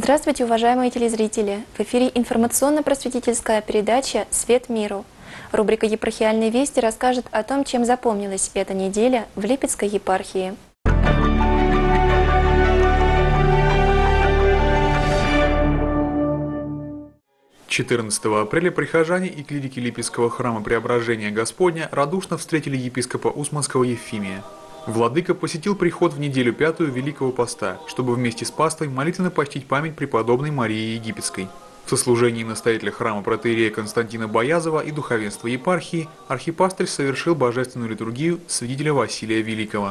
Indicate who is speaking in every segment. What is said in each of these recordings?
Speaker 1: Здравствуйте, уважаемые телезрители! В эфире информационно-просветительская передача «Свет миру». Рубрика «Епархиальные вести» расскажет о том, чем запомнилась эта неделя в Липецкой епархии.
Speaker 2: 14 апреля прихожане и клирики Липецкого храма Преображения Господня радушно встретили епископа Усманского Евфимия. Владыка посетил приход в неделю пятую Великого Поста, чтобы вместе с паствой молитвенно почтить память преподобной Марии Египетской. В сослужении настоятеля храма протоиерея Константина Боязова и духовенства епархии архипастырь совершил божественную литургию святителя Василия Великого.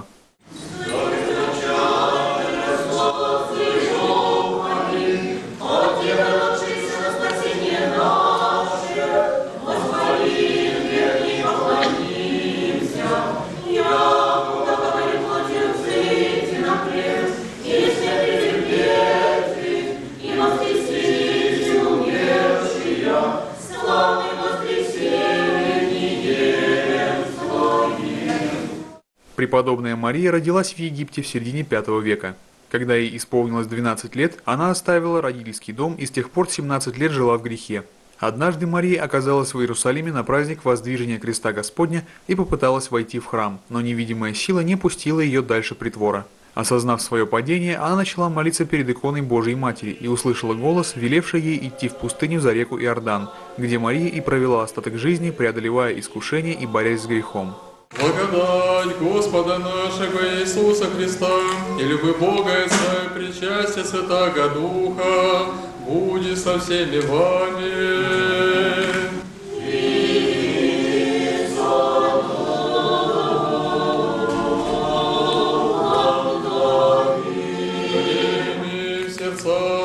Speaker 2: Преподобная Мария родилась в Египте в середине V века. Когда ей исполнилось 12 лет, она оставила родительский дом и с тех пор 17 лет жила в грехе. Однажды Мария оказалась в Иерусалиме на праздник Воздвижения Креста Господня и попыталась войти в храм, но невидимая сила не пустила ее дальше притвора. Осознав свое падение, она начала молиться перед иконой Божией Матери и услышала голос, велевший ей идти в пустыню за реку Иордан, где Мария и провела остаток жизни, преодолевая искушения и борясь с грехом.
Speaker 3: Благодать Господа нашего Иисуса Христа и любви Бога Отца и причастие Святаго Духа будет со всеми вами. Прими в сердца.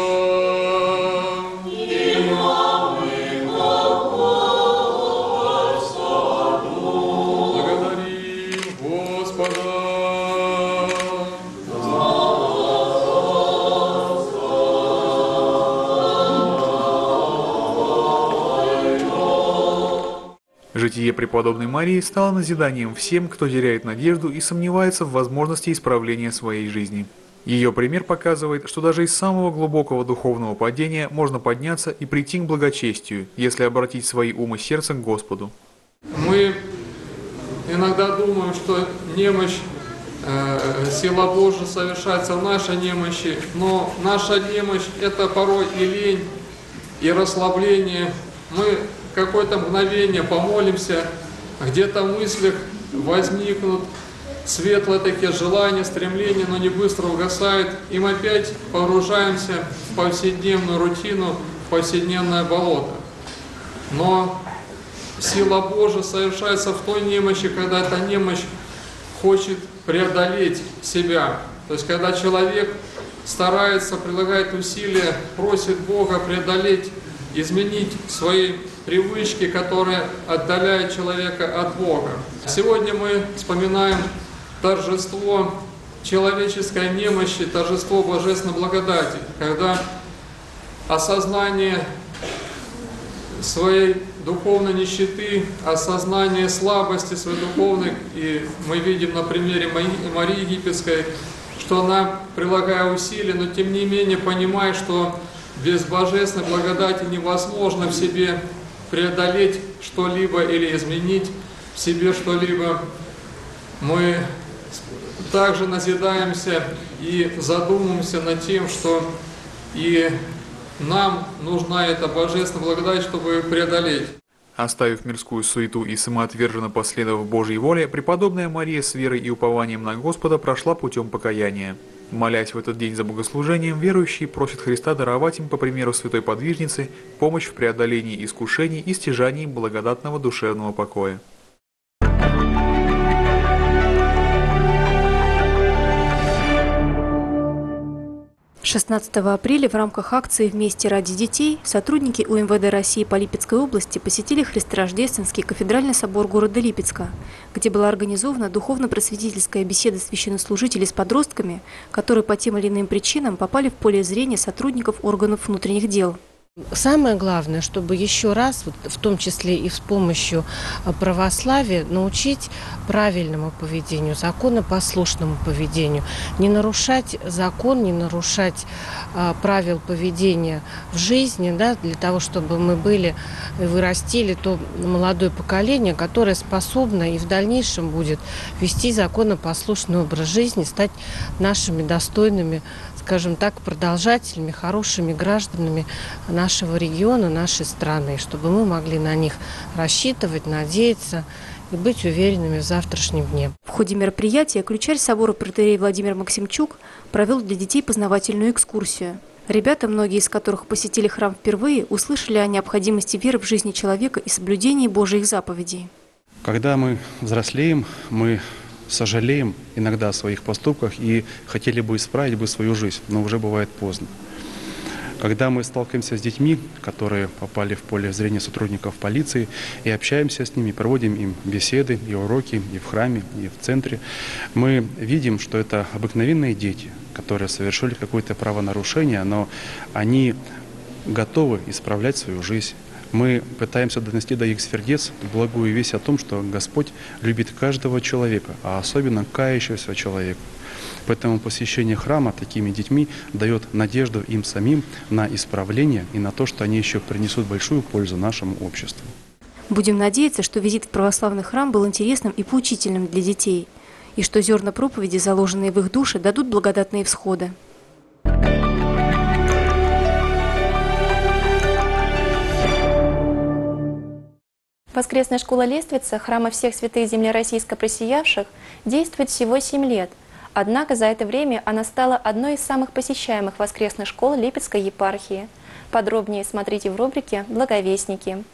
Speaker 2: Житие преподобной Марии стало назиданием всем, кто теряет надежду и сомневается в возможности исправления своей жизни. Ее пример показывает, что даже из самого глубокого духовного падения можно подняться и прийти к благочестию, если обратить свои ум и сердце к Господу.
Speaker 3: Мы иногда думаем, что немощь, сила Божия совершается в нашей немощи, но наша немощь – это порой и лень, и расслабление. Мы какое-то мгновение помолимся, где-то в мыслях возникнут светлые такие желания, стремления, но не быстро угасают, и мы опять погружаемся в повседневную рутину, в повседневное болото. Но сила Божия совершается в той немощи, когда эта немощь хочет преодолеть себя. То есть, когда человек старается, прилагает усилия, просит Бога преодолеть, изменить свои привычки, которые отдаляют человека от Бога. Сегодня мы вспоминаем торжество человеческой немощи, торжество божественной благодати, когда осознание своей духовной нищеты, осознание слабости своей духовной, и мы видим на примере Марии Египетской, что она, прилагая усилия, но тем не менее понимает, что без божественной благодати невозможно в себе преодолеть что-либо или изменить в себе что-либо. Мы также назидаемся и задумываемся над тем, что и нам нужна эта божественная благодать, чтобы преодолеть.
Speaker 2: Оставив мирскую суету и самоотверженно последовав Божьей воле, преподобная Мария с верой и упованием на Господа прошла путем покаяния. Молясь в этот день за богослужением, верующие просят Христа даровать им, по примеру святой подвижницы, помощь в преодолении искушений и стяжании благодатного душевного покоя.
Speaker 1: 16 апреля в рамках акции «Вместе ради детей» сотрудники УМВД России по Липецкой области посетили Христорождественский кафедральный собор города Липецка, где была организована духовно-просветительская беседа священнослужителей с подростками, которые по тем или иным причинам попали в поле зрения сотрудников органов внутренних дел.
Speaker 4: Самое главное, чтобы еще раз, вот, в том числе и с помощью православия, научить правильному поведению, законопослушному поведению. Не нарушать закон, не нарушать правил поведения в жизни, да, для того, чтобы мы были и вырастили то молодое поколение, которое способно и в дальнейшем будет вести законопослушный образ жизни, стать нашими достойными, скажем так, продолжателями, хорошими гражданами нашего региона, нашей страны, чтобы мы могли на них рассчитывать, надеяться и быть уверенными в завтрашнем дне.
Speaker 1: В ходе мероприятия ключарь собора протоиерей Владимир Максимчук провел для детей познавательную экскурсию. Ребята, многие из которых посетили храм впервые, услышали о необходимости веры в жизни человека и соблюдении Божьих заповедей.
Speaker 5: Когда мы взрослеем, мы сожалеем иногда о своих поступках и хотели бы исправить бы свою жизнь, но уже бывает поздно. Когда мы сталкиваемся с детьми, которые попали в поле зрения сотрудников полиции, и общаемся с ними, проводим им беседы и уроки и в храме, и в центре, мы видим, что это обыкновенные дети, которые совершили какое-то правонарушение, но они готовы исправлять свою жизнь. Мы пытаемся донести до их сердец благую весть о том, что Господь любит каждого человека, а особенно кающегося человека. Поэтому посещение храма такими детьми дает надежду им самим на исправление и на то, что они еще принесут большую пользу нашему обществу.
Speaker 1: Будем надеяться, что визит в православный храм был интересным и поучительным для детей, и что зерна проповеди, заложенные в их души, дадут благодатные всходы. Воскресная школа Лествица, храма всех святых земли российско просиявших, действует всего 7 лет. Однако за это время она стала одной из самых посещаемых воскресных школ Липецкой епархии. Подробнее смотрите в рубрике «Благовестники».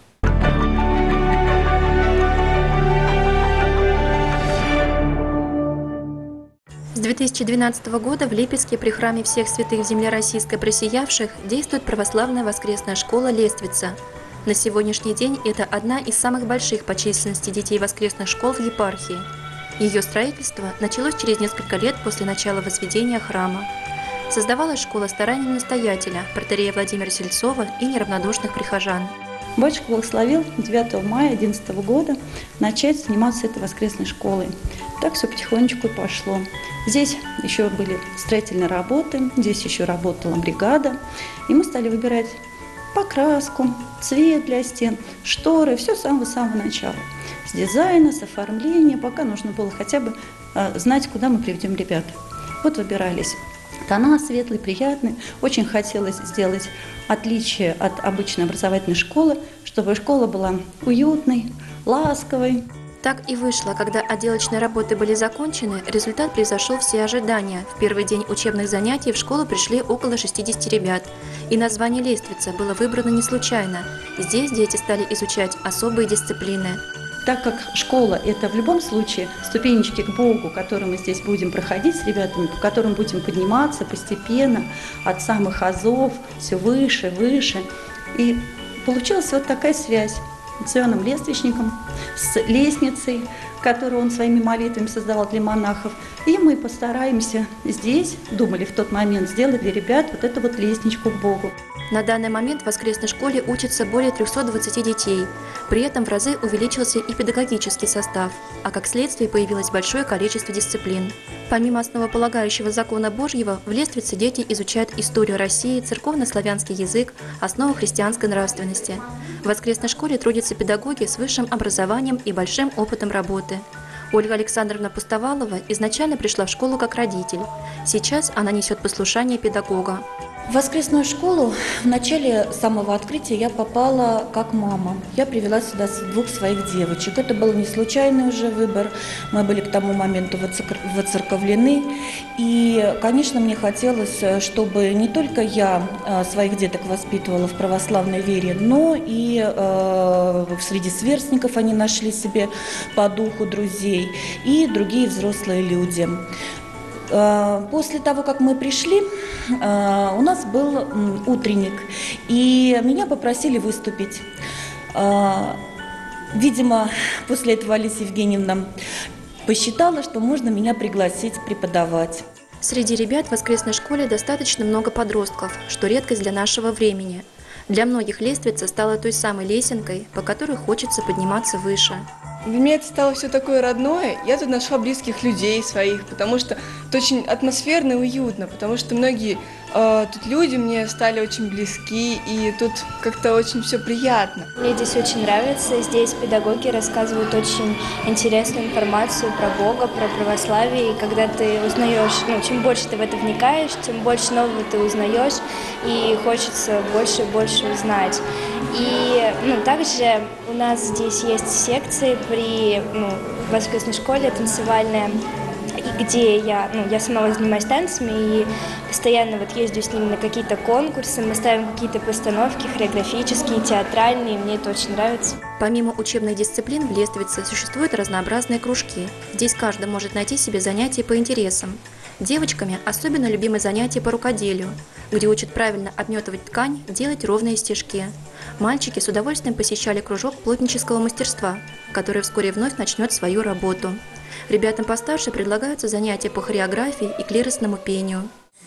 Speaker 1: С 2012 года в Липецке при храме всех святых земли российско просиявших действует православная воскресная школа Лествица. На сегодняшний день это одна из самых больших по численности детей воскресных школ в епархии. Ее строительство началось через несколько лет после начала возведения храма. Создавалась школа старанием настоятеля, протоиерея Владимира Сельцова и неравнодушных прихожан.
Speaker 6: Батюшка благословил 9 мая 2011 года начать заниматься этой воскресной школой. Так все потихонечку и пошло. Здесь еще были строительные работы, здесь еще работала бригада, и мы стали выбирать покраску, цвет для стен, шторы, все с самого начала. С дизайна, с оформления, пока нужно было хотя бы знать, куда мы приведем ребят. Вот выбирались тона светлые, приятные. Очень хотелось сделать отличие от обычной образовательной школы, чтобы школа была уютной, ласковой.
Speaker 1: Так и вышло, когда отделочные работы были закончены, результат превзошел все ожидания. В первый день учебных занятий в школу пришли около 60 ребят. И название «Лествица» было выбрано не случайно. Здесь дети стали изучать особые дисциплины.
Speaker 6: Так как школа – это в любом случае ступенечки к Богу, которые мы здесь будем проходить с ребятами, по которым будем подниматься постепенно, от самых азов, все выше, выше. И получилась вот такая связь с Иоанном Лествичником, с лестницей, которую он своими молитвами создавал для монахов. И мы постараемся здесь, думали в тот момент, сделать для ребят вот эту вот лестничку к Богу.
Speaker 1: На данный момент в воскресной школе учатся более 320 детей. При этом в разы увеличился и педагогический состав, а как следствие появилось большое количество дисциплин. Помимо основополагающего закона Божьего, в Лествице дети изучают историю России, церковно-славянский язык, основы христианской нравственности. В воскресной школе трудятся педагоги с высшим образованием и большим опытом работы. Ольга Александровна Пустовалова изначально пришла в школу как родитель. Сейчас она несет послушание педагога.
Speaker 7: В воскресную школу в начале самого открытия я попала как мама. Я привела сюда двух своих девочек. Это был не случайный уже выбор. Мы были к тому моменту воцерковлены. И, конечно, мне хотелось, чтобы не только я своих деток воспитывала в православной вере, но и среди сверстников они нашли себе по духу друзей и другие взрослые люди. После того, как мы пришли, у нас был утренник, и меня попросили выступить. Видимо, после этого Алиса Евгеньевна посчитала, что можно меня пригласить преподавать.
Speaker 1: Среди ребят в воскресной школе достаточно много подростков, что редкость для нашего времени. Для многих Лествица стала той самой лесенкой, по которой хочется подниматься выше.
Speaker 8: Для меня это стало все такое родное. Я тут нашла близких людей своих, потому что это очень атмосферно и уютно, потому что многие тут люди мне стали очень близки, и тут как-то очень все приятно.
Speaker 9: Мне здесь очень нравится. Здесь педагоги рассказывают очень интересную информацию про Бога, про православие. И когда ты узнаешь, чем больше ты в это вникаешь, тем больше нового ты узнаешь, и хочется больше и больше узнать. И также у нас здесь есть секции при воскресной школе танцевальная, где я сама занимаюсь танцами и постоянно езжу с ними на какие-то конкурсы, мы ставим какие-то постановки хореографические, театральные, мне это очень нравится.
Speaker 1: Помимо учебных дисциплин в Лествице существуют разнообразные кружки. Здесь каждый может найти себе занятия по интересам. Девочками особенно любимы занятия по рукоделию, где учат правильно обметывать ткань, делать ровные стежки. Мальчики с удовольствием посещали кружок плотнического мастерства, который вскоре вновь начнет свою работу. Ребятам постарше предлагаются занятия по хореографии и клиросному пению.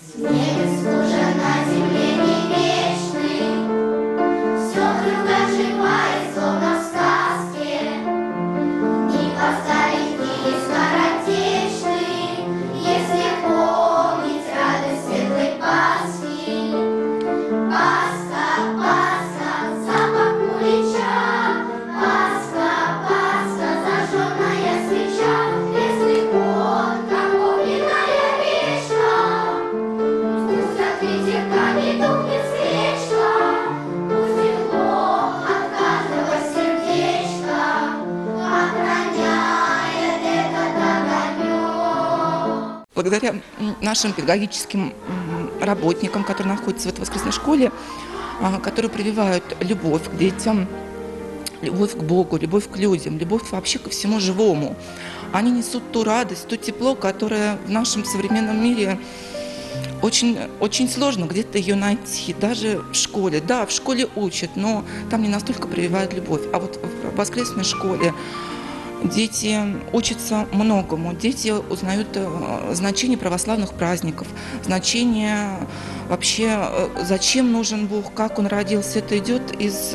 Speaker 10: Благодаря нашим педагогическим работникам, которые находятся в этой воскресной школе, которые прививают любовь к детям, любовь к Богу, любовь к людям, любовь вообще ко всему живому. Они несут ту радость, то тепло, которое в нашем современном мире очень, очень сложно где-то ее найти, даже в школе. Да, в школе учат, но там не настолько прививают любовь. А вот в воскресной школе дети учатся многому. Дети узнают значение православных праздников, значение вообще, зачем нужен Бог, как Он родился. Это идет из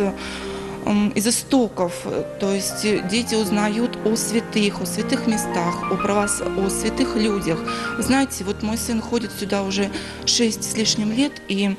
Speaker 10: истоков. То есть дети узнают о святых местах, о святых людях. Вы знаете, вот мой сын ходит сюда уже 6 с лишним лет, и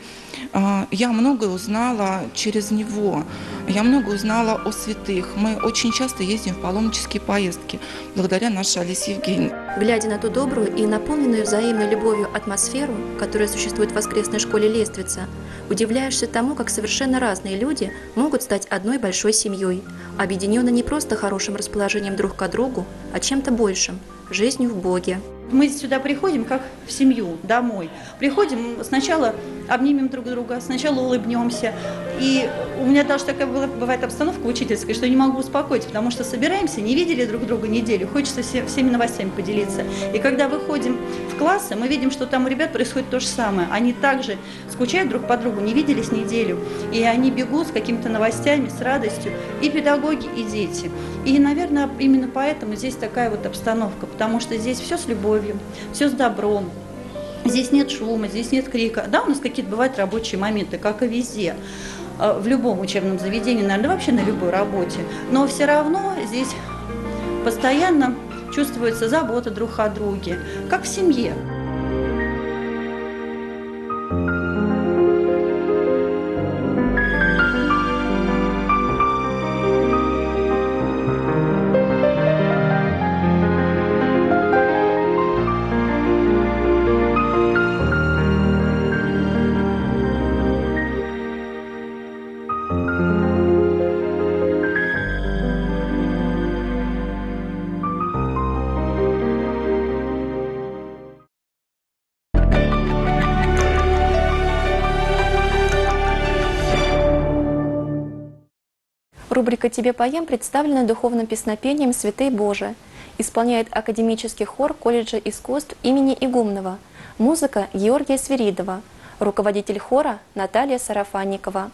Speaker 10: я многое узнала через него. Я много узнала о святых. Мы очень часто ездим в паломнические поездки, благодаря нашей Олесе Евгеньевне.
Speaker 1: Глядя на ту добрую и наполненную взаимной любовью атмосферу, которая существует в воскресной школе Лествица, удивляешься тому, как совершенно разные люди могут стать одной большой семьей, объединенной не просто хорошим расположением друг к другу, а чем-то большим – жизнью в Боге.
Speaker 6: Мы сюда приходим как в семью, домой. Приходим, сначала обнимем друг друга, сначала улыбнемся. И у меня даже такая бывает обстановка учительская, что я не могу успокоить, потому что собираемся, не видели друг друга неделю, хочется всеми новостями поделиться. И когда выходим в классы, мы видим, что там у ребят происходит то же самое. Они также скучают друг по другу, не виделись неделю. И они бегут с какими-то новостями, с радостью. И педагоги, и дети. И, наверное, именно поэтому здесь такая вот обстановка, потому что здесь все с любовью, все с добром. Здесь нет шума, здесь нет крика. Да, у нас какие-то бывают рабочие моменты, как и везде. В любом учебном заведении, наверное, вообще на любой работе. Но все равно здесь постоянно чувствуется забота друг о друге, как в семье.
Speaker 1: Рубрика «Тебе поем» представлена духовным песнопением «Святый Боже». Исполняет академический хор колледжа искусств имени Игумнова. Музыка Георгия Свиридова. Руководитель хора Наталья Сарафанникова.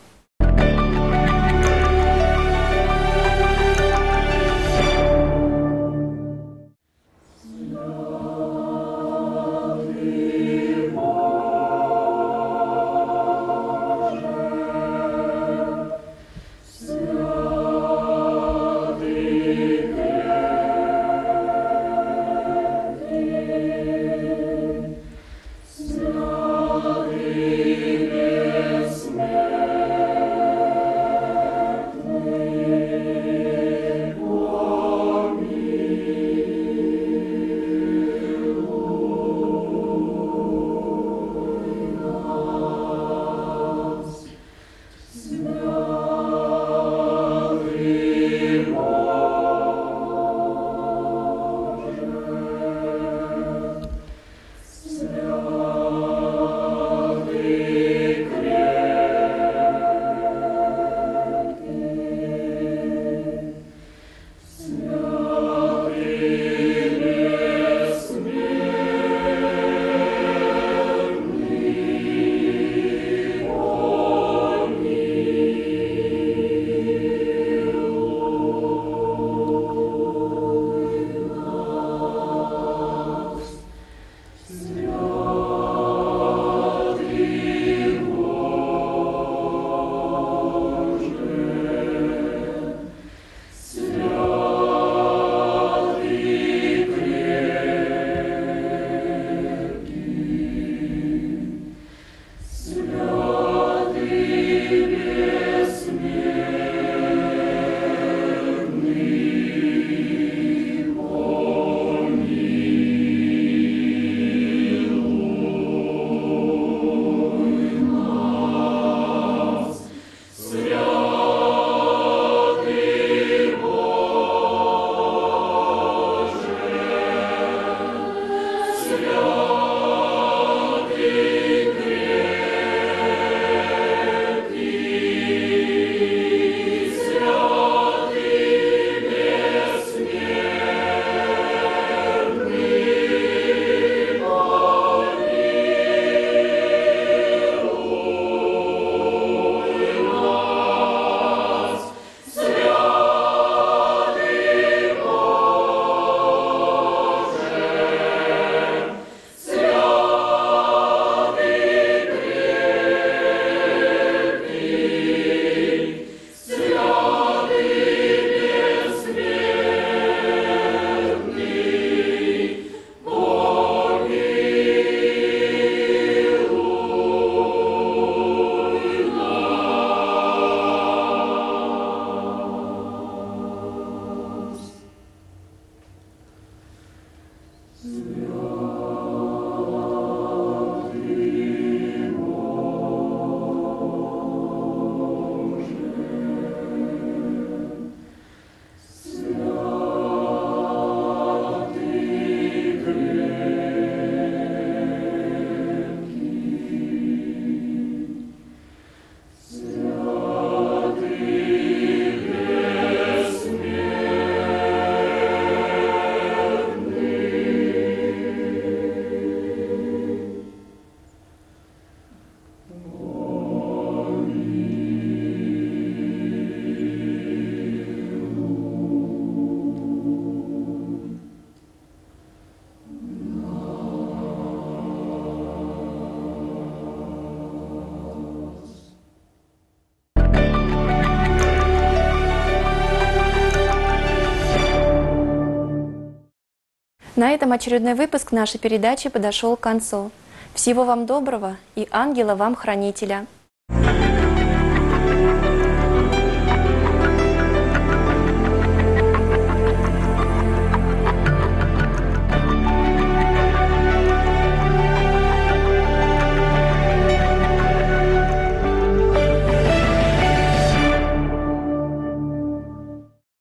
Speaker 11: На этом очередной выпуск нашей передачи подошел к концу. Всего вам доброго и ангела вам хранителя.